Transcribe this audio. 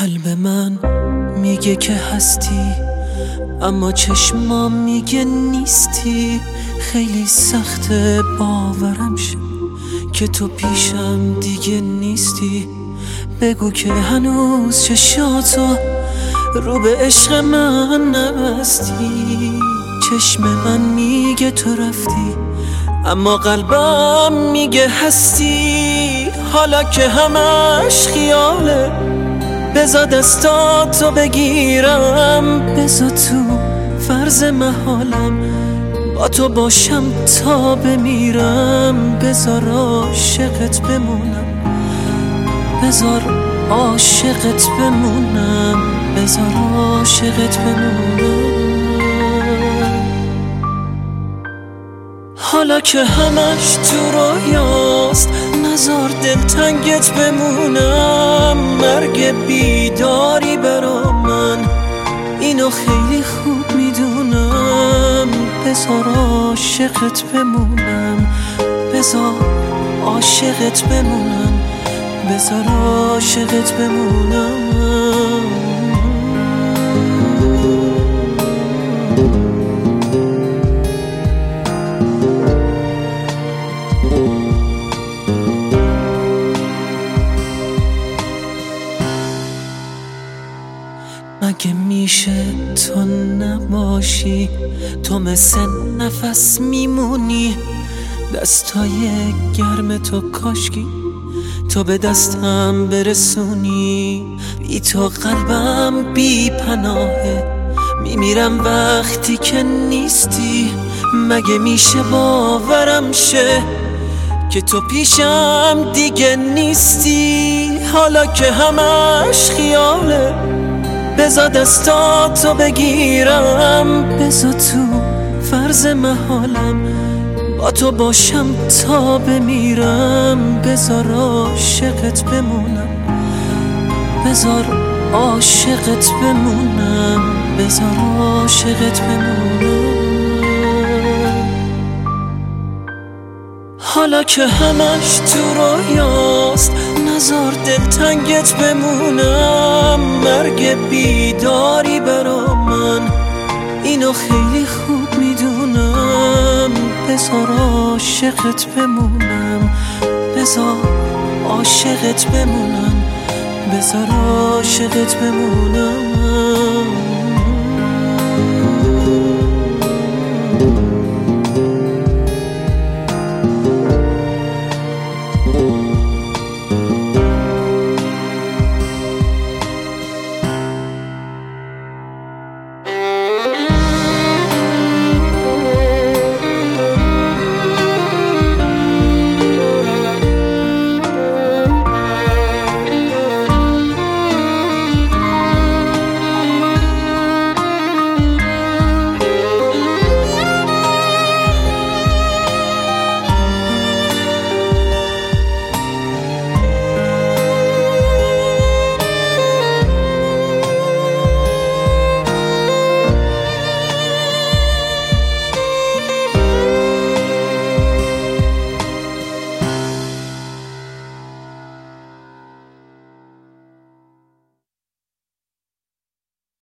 قلب من میگه که هستی، اما چشمام میگه نیستی. خیلی سخته باورم شه که تو پیشم دیگه نیستی. بگو که هنوز چشاتو رو به عشق من نبستی. چشم من میگه تو رفتی، اما قلبم میگه هستی. حالا که همش خیاله، بذار دستاتو بگیرم، بذار تو فرض محالم با تو باشم تا بمیرم. بذار عاشقت بمونم، بذار عاشقت بمونم، بذار عاشقت بمونم. حالا که همش تو رویاست، نذار دلتنگت بمونم. مرگ بیداری برا من، اینو خیلی خوب میدونم. بذار عاشقت بمونم، بذار عاشقت بمونم، بذار عاشقت بمونم. مگه میشه تو نباشی؟ تو مثل نفس میمونی، دستای گرم تو کاشکی تو به دستم برسونی. بی تو قلبم بی پناهه، میمیرم وقتی که نیستی. مگه میشه باورم شه که تو پیشم دیگه نیستی؟ حالا که همش خیاله، بذار دستاتو بگیرم، بذار تو فرض محالم با تو باشم تا بمیرم. بذار عاشقت بمونم، بذار عاشقت بمونم، بذار عاشقت بمونم. حالا که همش تو رویاست، نذار دلتنگت بمونم. مرگ بیداری برا من، اینو خیلی خوب میدونم. بذار عاشقت بمونم، بذار عاشقت بمونم، بذار عاشقت بمونم.